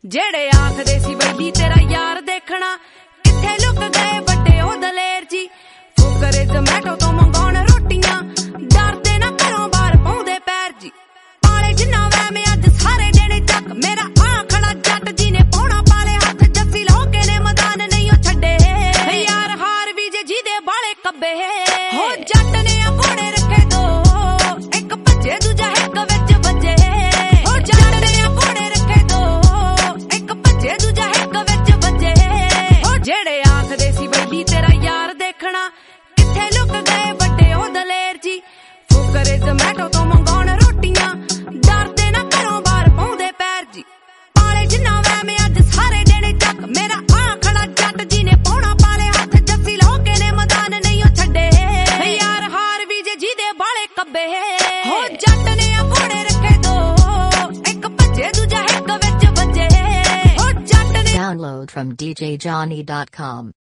ਜਿਹੜੇ ਆਖਦੇ ਸੀ ਬੈਲੀ ਤੇਰਾ ਯਾਰ ਦੇਖਣਾ, ਕਿੱਥੇ ਲੁਕ ਗਏ ਵੱਡੇ ਉਹ ਦਲੇਰ ਜੀ। ਫੁਕਰੇ ਜ਼ਮੈਟੋ ਤੋਂ ਮੰਗਾਉਣ ਰੋਟੀਆਂ, ਡਰਦੇ ਨਾ ਘਰੋਂ ਬਾਹਰ ਪਾਉਂਦੇ ਪੈਰ ਜੀ। ਪਾਲੇ ਜਿੰਨਾ ਵਹਿਮ ਅੱਜ ਸਾਰੇ ਦੇਣੇ ਚੱਕ, ਮੇਰਾ ਆ ਖੜਾ ਜੱਟ ਜੀ ਨੇ ਪਾਉਣਾ ਪਾਲੇ ਹੱਥ। ਜੱਸੀ ਲੋਕੇ ਨੇ ਮੈਦਾਨ ਨਹੀਂ ਉਹ ਛੱਡੇ, ਯਾਰ ਹਾਰ ਵੀ ਜੇ ਜਿਹਦੇ ਬਾਲੇ ਕੱਬੇ। ਹੋ ਜੱਟ ਨੇ ਆ ਘੋੜੇ ਰੱਖੇ ਦੋ, ਇੱਕ ਭੱਜੇ ਦੂਜਾ ਇੱਕ ਵਿੱਚ ਵੱਜੇ। ਹੋ ਜੱਟ ਨੇ ਆ ਘੋੜੇ ਰੱਖੇ ਦੋ, ਇੱਕ ਭੱਜੇ ਦੂਜਾ ਇੱਕ ਵਿੱਚ ਵੱਜੇ। ਹੋ ਜਿਹੜੇ ਆਖਦੇ ਸੀ ਬੈਲੀ ਤੇਰਾ ਯਾਰ ਦੇਖਣਾ, ਕਿੱਥੇ ਲੁਕ ਗਏ ਵੱਡੇ ਉਹ ਦਲੇਰ ਜੀ। ਫੁਕਰੇ ਜ਼ਮੈਟੋ ਤੋਂ ਮੰਗਾਉਣ ਰੋਟੀਆਂ, ਡਰਦੇ ਨਾ ਘਰੋਂ ਬਾਹਰ ਪਾਉਂਦੇ ਪੈਰ ਜੀ। ਪਾਲੇ ਜਿੰਨਾ ਵਹਿਮ ਅੱਜ ਸਾਰੇ ਦੇਣੇ ਚੱਕ, ਮੇਰਾ ਆ ਖੜਾ ਜੱਟ ਜੀ ਨੇ ਪਾਉਣਾ ਪਾਲੇ ਹੱਥ। ਜੱਸੀ ਲੋਕੇ ਨੇ ਮੈਦਾਨ ਨਹੀਂ ਉਹ ਛੱਡੇ, ਯਾਰ ਹਾਰ ਵੀ ਜੇ ਜਿਹਦੇ ਬਾਲੇ ਕੱਬੇ। ਹੋ ਜੱਟ ਨੇ ਆ ਘੋੜੇ ਰੱਖੇ ਦੋ, ਇੱਕ ਭੱਜੇ ਦੂਜਾ ਇੱਕ ਵਿੱਚ ਵੱਜੇ। ਹੋ ਜੱਟ ਨੇ Download from djjohnny.com.